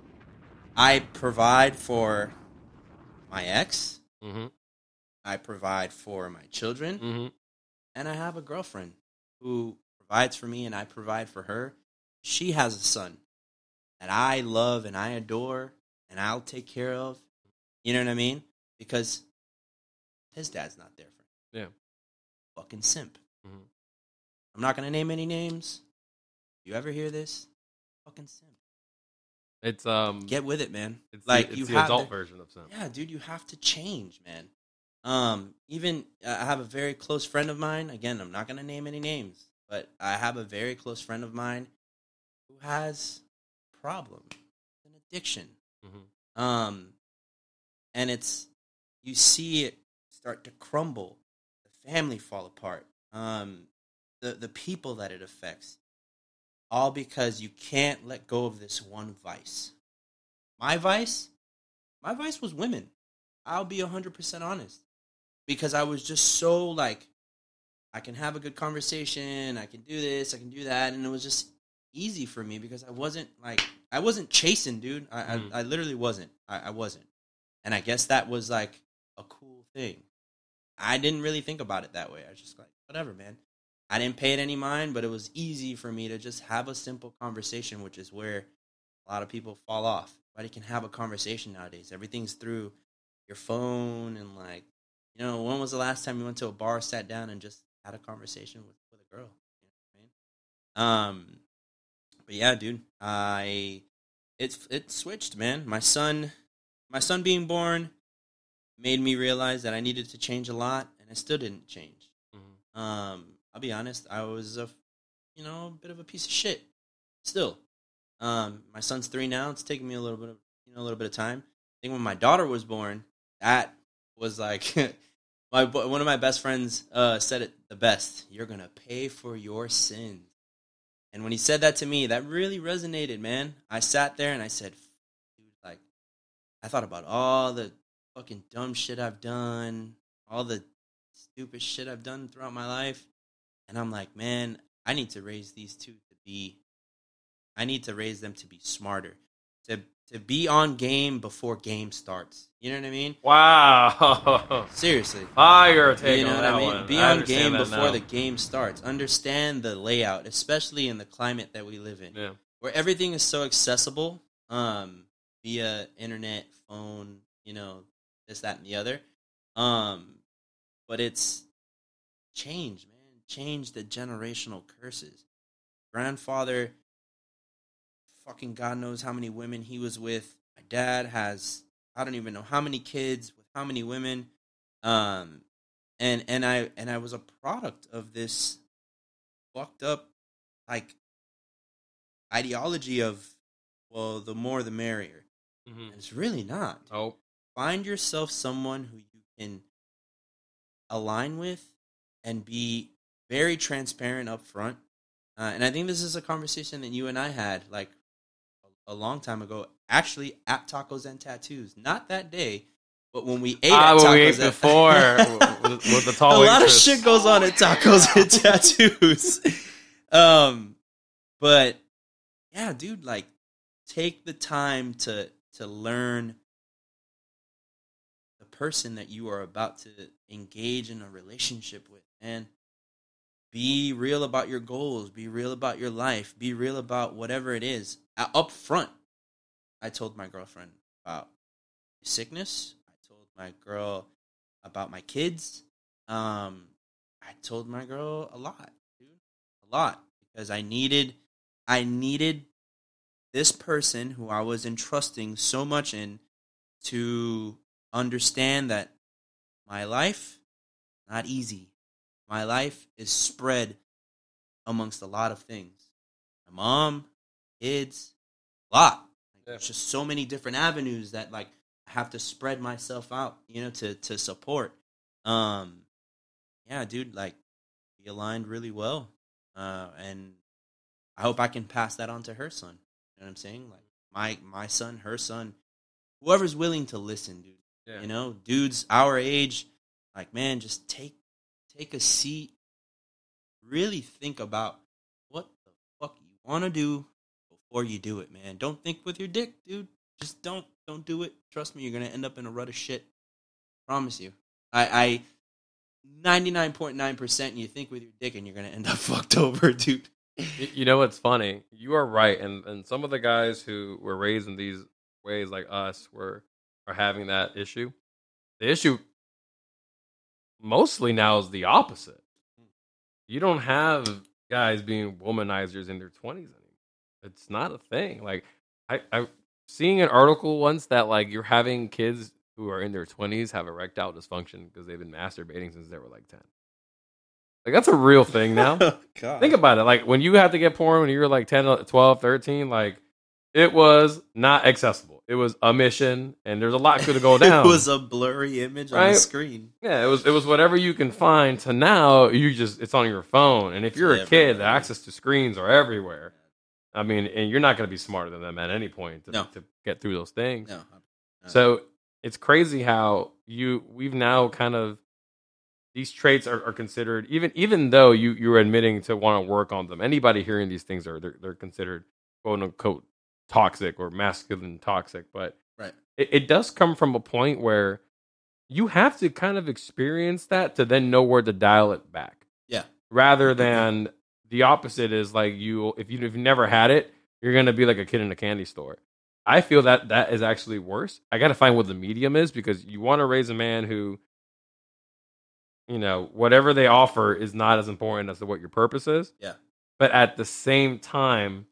I provide for my ex. Mm-hmm. I provide for my children. Mm-hmm. And I have a girlfriend who provides for me and I provide for her. She has a son that I love and I adore and I'll take care of. You know what I mean? Because his dad's not there for him. Yeah. Fucking simp. Mm-hmm. I'm not going to name any names. If you ever hear this, fucking simp. It's um get with it, man. It's like the, it's you the have adult to, version of simp. Yeah, dude, you have to change, man. Um, even uh, I have a very close friend of mine. Again, I'm not going to name any names, but I have a very close friend of mine who has a problem, an addiction. Mm-hmm. Um, and it's you see it start to crumble, the family fall apart. Um, the the people that it affects, all because you can't let go of this one vice. My vice, my vice was women. I'll be one hundred percent honest. Because I was just so, like, I can have a good conversation. I can do this. I can do that. And it was just easy for me because I wasn't like, I wasn't chasing, dude. I, mm. I, I literally wasn't. I, I wasn't. And I guess that was like a cool thing. I didn't really think about it that way. I was just like, whatever, man. I didn't pay it any mind, but it was easy for me to just have a simple conversation, which is where a lot of people fall off. Nobody can have a conversation nowadays. Everything's through your phone and like, you know, when was the last time you went to a bar, sat down, and just had a conversation with, with a girl? You know what I mean? Um, but yeah, dude, I it it switched, man. My son, my son being born made me realize that I needed to change a lot, and I still didn't change. Mm-hmm. Um, I'll be honest, I was a, you know, a bit of a piece of shit. Still, um, my son's three now. It's taking me a little bit of, you know, a little bit of time. I think when my daughter was born, that was like my one of my best friends uh, said it the best. You're gonna pay for your sins. And when he said that to me, that really resonated, man. I sat there and I said, dude, like, I thought about all the fucking dumb shit I've done, all the stupid shit I've done throughout my life. And I'm like, man, I need to raise these two to be, I need to raise them to be smarter, to to be on game before game starts. You know what I mean? Wow. Seriously. Fire take You know on what that I mean? one. Be I on game before now. the game starts. Understand the layout, especially in the climate that we live in, Yeah. where everything is so accessible um, via internet, phone, you know, this, that, and the other. Um, but it's change, man. Change the generational curses. Grandfather, fucking God knows how many women he was with. My dad has, I don't even know how many kids with how many women. Um, and and I and I was a product of this fucked up like ideology of, well, the more the merrier. Mm-hmm. And it's really not. Oh, find yourself someone who you can align with and be very transparent up front. Uh, and I think this is a conversation that you and I had like a, a long time ago, actually at Tacos and Tattoos. Not that day, but when we ate ah, at when Tacos we ate and before with, with the tall a lot of waitress. shit goes on at Tacos and Tattoos. Um, but yeah, dude, like take the time to to learn the person that you are about to engage in a relationship with, and be real about your goals, be real about your life, be real about whatever it is. Uh, up front, I told my girlfriend about sickness. I told my girl about my kids. Um, I told my girl a lot, dude, a lot, because I needed, I needed this person who I was entrusting so much in to understand that my life, not easy. My life is spread amongst a lot of things. My mom, kids, a lot. Like, yeah. There's just so many different avenues that like I have to spread myself out, you know, to to support. Um, yeah, dude, like we aligned really well, uh, and I hope I can pass that on to her son. You know what I'm saying? Like my my son, her son, whoever's willing to listen, dude. Yeah. You know, dudes our age, like man, just take. Take a seat, really think about what the fuck you want to do before you do it, man. Don't think with your dick, dude. Just don't, don't do it. Trust me, you're going to end up in a rut of shit. Promise you. I, I ninety-nine point nine percent you think with your dick and you're going to end up fucked over, dude. You know what's funny? You are right. And, and some of the guys who were raised in these ways like us were are having that issue. The issue mostly now is the opposite. You don't have guys being womanizers in their twenties anymore. It's not a thing. Like I, I seeing an article once that like you're having kids who are in their twenties have erectile dysfunction because they've been masturbating since they were like ten. Like that's a real thing now. God. Think about it. Like when you had to get porn when you were like ten, twelve, thirteen, like it was not accessible. It was a mission, and there's a lot could go down. It was a blurry image right? on the screen. Yeah, it was. It was whatever you can find. To now, you just it's on your phone, and if you're it's a kid, the access to screens are everywhere. I mean, and you're not going to be smarter than them at any point to, no. to get through those things. No. no. So it's crazy how you we've now kind of these traits are, are considered, even even though you you're admitting to want to work on them. Anybody hearing these things are they're, they're considered quote unquote toxic or masculine toxic, but right. it, it does come from a point where you have to kind of experience that to then know where to dial it back. Yeah. Rather than the opposite is like you if you if you never had it, you're gonna be like a kid in a candy store. I feel that that is actually worse. I got to find what the medium is, because you want to raise a man who, you know, whatever they offer is not as important as to what your purpose is. Yeah. But at the same time,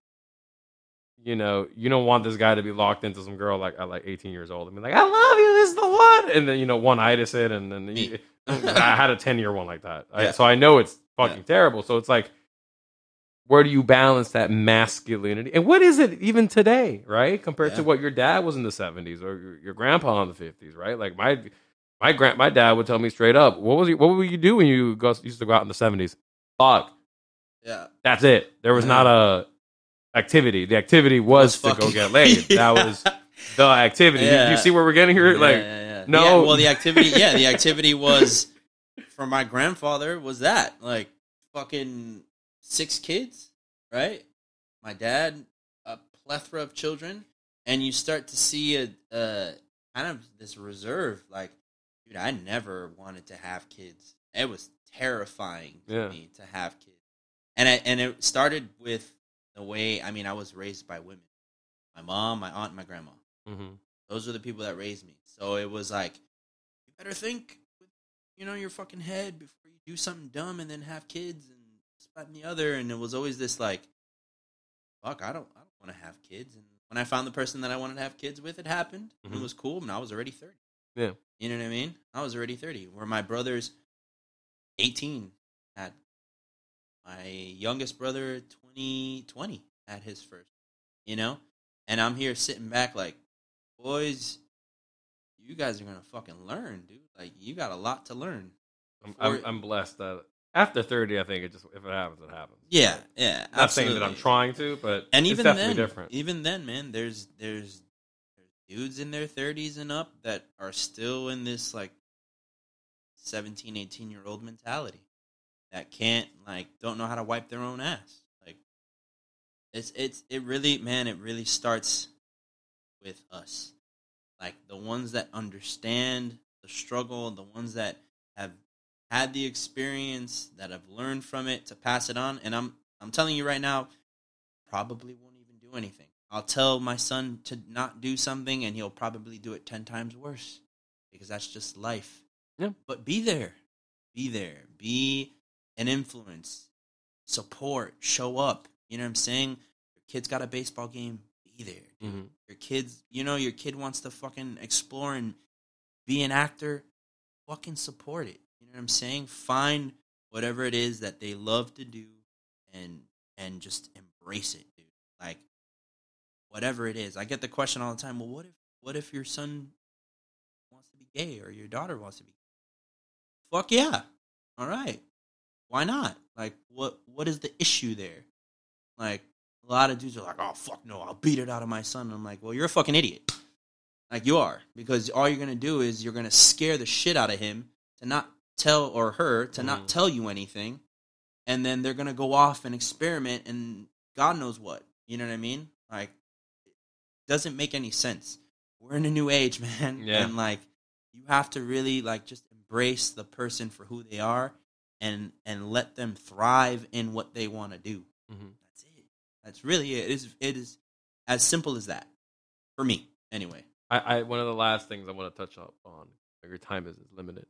you know, you don't want this guy to be locked into some girl like at like eighteen years old and be like, I love you, this is the one. And then, you know, one-itis it. And then you, I had a ten-year one like that. Yeah. I, so I know it's fucking yeah. terrible. So it's like, where do you balance that masculinity? And what is it even today, right? Compared yeah. to what your dad was in the seventies or your, your grandpa in the fifties, right? Like my my grand my dad would tell me straight up, what was you, what would you do when you go, used to go out in the seventies? Fuck. Yeah. That's it. There was yeah. not a activity. The activity was, was to go get laid. yeah. That was the activity. Yeah. You, you see where we're getting here? Yeah, like yeah, yeah. no. Yeah, well, the activity, yeah, the activity was for my grandfather was that like fucking six kids, right? My dad, a plethora of children, and you start to see a, a kind of this reserve. Like, dude, I never wanted to have kids. It was terrifying to yeah. me to have kids, and I, and it started with the way. I mean, I was raised by women. My mom, my aunt, and my grandma. Mm-hmm. Those are the people that raised me. So it was like, you better think with, you know, your fucking head before you do something dumb and then have kids and this, that, and the other. And it was always this like, fuck, I don't, I don't want to have kids. And when I found the person that I wanted to have kids with, it happened. Mm-hmm. And it was cool. And I was already thirty. Yeah. You know what I mean? I was already thirty. Where my brother's eighteen had my youngest brother twenty twenty had his first, you know? And I'm here sitting back like, boys, you guys are going to fucking learn, dude. Like, you got a lot to learn. I'm, I'm, I'm blessed that after thirty, I think it just, if it happens, it happens. Yeah, yeah, Not absolutely. saying that I'm trying to, but and it's even definitely then, different. Even then, man, there's, there's, there's dudes in their thirties and up that are still in this, like, seventeen, eighteen-year-old mentality that can't, like, don't know how to wipe their own ass. Like, it's, it's, it really, man, it really starts with us. Like, the ones that understand the struggle, the ones that have had the experience, that have learned from it to pass it on. And I'm I'm telling you right now, probably won't even do anything. I'll tell my son to not do something, and he'll probably do it ten times worse, because that's just life. Yeah. But be there. Be there. Be an influence. Support. Show up. You know what I'm saying? Your kid's got a baseball game. Be there. Mm-hmm. Your kids, you know, your kid wants to fucking explore and be an actor. Fucking support it. You know what I'm saying? Find whatever it is that they love to do and and just embrace it, dude. Like, whatever it is. I get the question all the time, well, what if what if your son wants to be gay or your daughter wants to be gay? Fuck yeah. All right. Why not? Like, what what is the issue there? Like, a lot of dudes are like, oh, fuck no, I'll beat it out of my son. And I'm like, well, you're a fucking idiot. Like, you are. Because all you're going to do is you're going to scare the shit out of him to not tell, or her, to mm. not tell you anything. And then they're going to go off and experiment and God knows what. You know what I mean? Like, it doesn't make any sense. We're in a new age, man. Yeah. And, like, you have to really, like, just embrace the person for who they are and, and let them thrive in what they want to do. Mm-hmm. That's really it. It is, it is as simple as that. For me, anyway. I, I one of the last things I want to touch up on, your time is, is limited.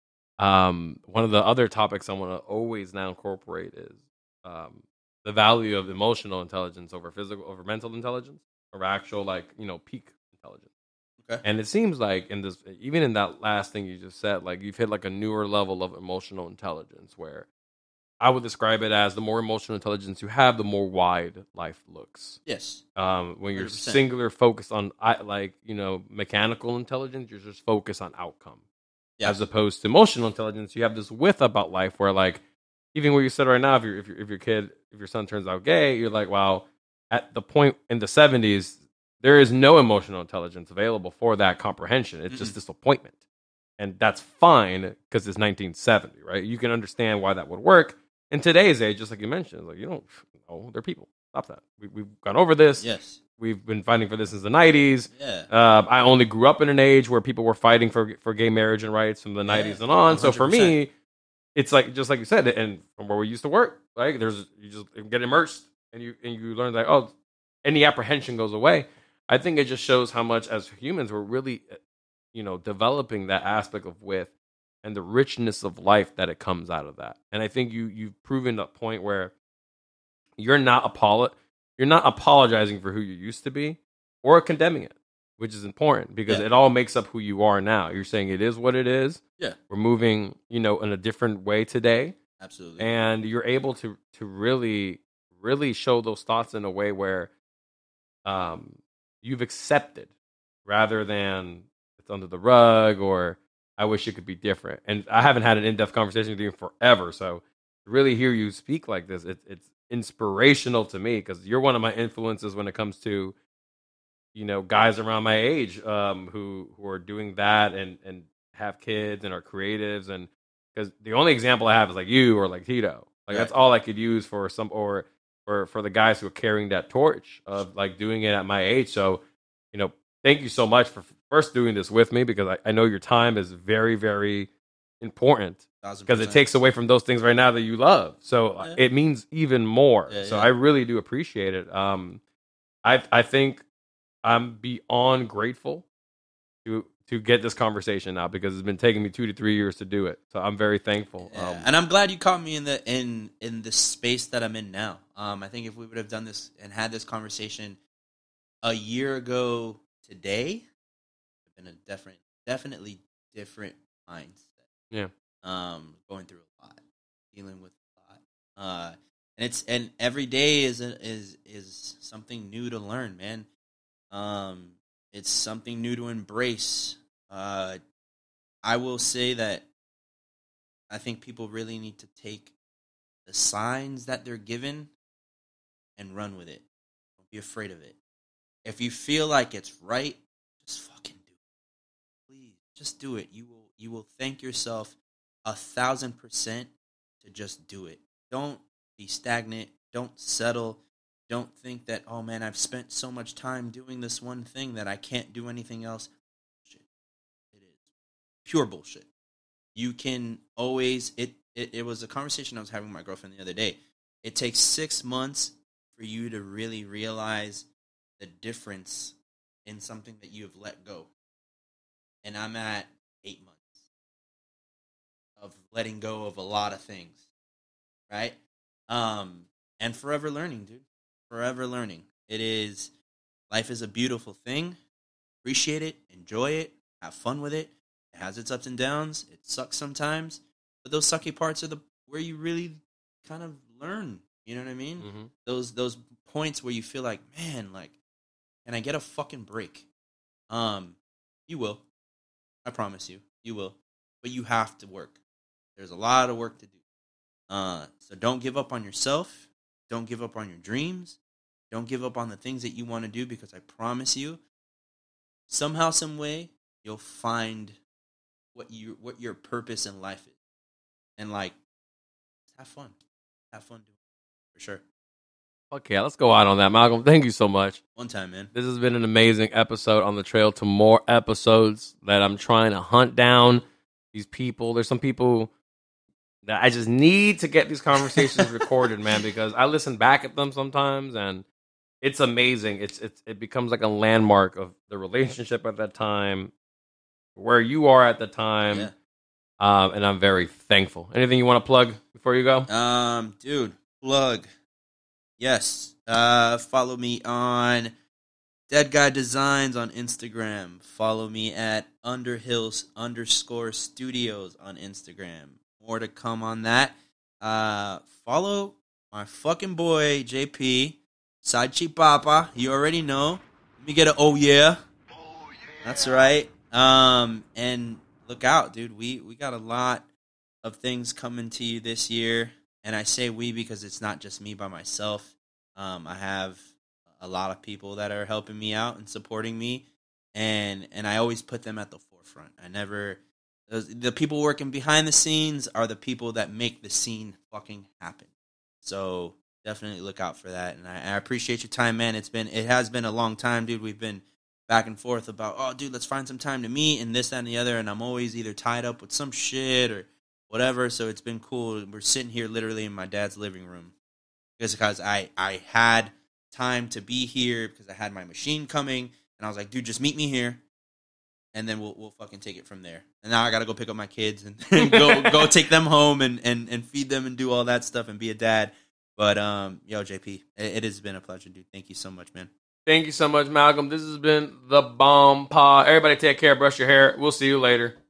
Um, one of the other topics I want to always now incorporate is um, the value of emotional intelligence over physical, over mental intelligence, over actual, like, you know, peak intelligence. Okay. And it seems like in this, even in that last thing you just said, like, you've hit like a newer level of emotional intelligence where I would describe it as the more emotional intelligence you have, the more wide life looks. Yes. Um, when you're one hundred percent singular focused on, like, you know, mechanical intelligence, you're just focused on outcome. Yeah. As opposed to emotional intelligence, you have this width about life where, like, even what you said right now, if, you're, if, you're, if your kid, if your son turns out gay, you're like, wow, at the point in the seventies, there is no emotional intelligence available for that comprehension. It's Mm-mm. just disappointment. and that's fine because it's nineteen seventy, right? You can understand why that would work. In today's age, just like you mentioned, like you don't know, they're people. Stop that. We, we've gone over this. Yes. We've been fighting for this since the nineties. Yeah. Uh, I only grew up in an age where people were fighting for for gay marriage and rights from the Yeah, nineties and on. So for one hundred percent. me, it's like just like you said, and from where we used to work, like there's you just get immersed and you and you learn that oh, any apprehension goes away. I think it just shows how much as humans we're really, you know, developing that aspect of width and the richness of life that it comes out of that. And I think you you've proven a point where you're not apolo- you're not apologizing for who you used to be or condemning it, which is important because Yeah. it all makes up who you are now. You're saying it is what it is. Yeah. We're moving, you know, in a different way today. Absolutely. And you're able to to really really show those thoughts in a way where um you've accepted rather than it's under the rug or I wish it could be different. And I haven't had an in-depth conversation with you in forever, so to really hear you speak like this, it's it's inspirational to me because you're one of my influences when it comes to, you know, guys around my age um, who who are doing that and and have kids and are creatives. And because the only example I have is like you or like Tito, like Right. that's all I could use for some or for for the guys who are carrying that torch of like doing it at my age. So, you know, thank you so much for first doing this with me because I, I know your time is very very important Thousand because it percent. takes away from those things right now that you love. So Yeah. it means even more. Yeah, so yeah. I really do appreciate it. Um, I I think I'm beyond grateful to to get this conversation now because it's been taking me two to three years to do it. So I'm very thankful. Yeah. Um, And I'm glad you caught me in the in in the space that I'm in now. Um, I think if we would have done this and had this conversation a year ago today, it's been a different, definitely different mindset. yeah, Um, going through a lot, dealing with a lot, uh, and it's and every day is a, is is something new to learn, man. Um, it's something new to embrace. Uh, I will say that I think people really need to take the signs that they're given and run with it. Don't be afraid of it. If you feel like it's right, just fucking do it. Please, just do it. You will you will thank yourself a thousand percent to just do it. Don't be stagnant. Don't settle. Don't think that, oh man, I've spent so much time doing this one thing that I can't do anything else. Shit. It is pure bullshit. You can always it, it it was a conversation I was having with my girlfriend the other day. It takes six months for you to really realize the difference in something that you have let go. And I'm at eight months of letting go of a lot of things. Right? Um and forever learning, dude. Forever learning. It is life is a beautiful thing. Appreciate it, enjoy it, have fun with it. It has its ups and downs. It sucks sometimes, but those sucky parts are the where you really kind of learn. You know what I mean? mm-hmm. Those those points where you feel like, man, like, can I get a fucking break? Um, you will. I promise you, you will. But you have to work. There's a lot of work to do. Uh, so don't give up on yourself. Don't give up on your dreams. Don't give up on the things that you want to do because I promise you, somehow, some way, you'll find what you what your purpose in life is, and like, have fun, have fun doing it, for sure. Okay, let's go out on that, Malcolm. Thank you so much. One time, man. This has been an amazing episode on the trail to more episodes that I'm trying to hunt down these people. There's some people that I just need to get these conversations recorded, man, because I listen back at them sometimes and it's amazing. It's it's it becomes like a landmark of the relationship at that time, where you are at the time. Yeah. Um, and I'm very thankful. Anything you want to plug before you go? Um, dude, plug. Yes. Uh, follow me on Dead Guy Designs on Instagram. Follow me at Underhills underscore Studios on Instagram. More to come on that. Uh, follow my fucking boy J P, Side Cheap Papa. You already know. Let me get a oh yeah. Oh, yeah. That's right. Um, and look out, dude. We we got a lot of things coming to you this year, and I say we because it's not just me by myself. Um, I have a lot of people that are helping me out and supporting me, and and I always put them at the forefront. I never The people working behind the scenes are the people that make the scene fucking happen. So definitely look out for that. And I, I appreciate your time, man. It's been, it has been a long time, dude. We've been back and forth about, oh, dude, let's find some time to meet and this, that, and the other. And I'm always either tied up with some shit or whatever. So it's been cool. We're sitting here literally in my dad's living room just because I, I had time to be here because I had my machine coming. And I was like, dude, just meet me here. And then we'll we'll fucking take it from there. And now I gotta go pick up my kids and, and go go take them home and, and, and feed them and do all that stuff and be a dad. But um, yo, J P, it, it has been a pleasure, dude. Thank you so much, man. Thank you so much, Malcolm. This has been the Bomb Pod. Everybody take care. Brush your hair. We'll see you later.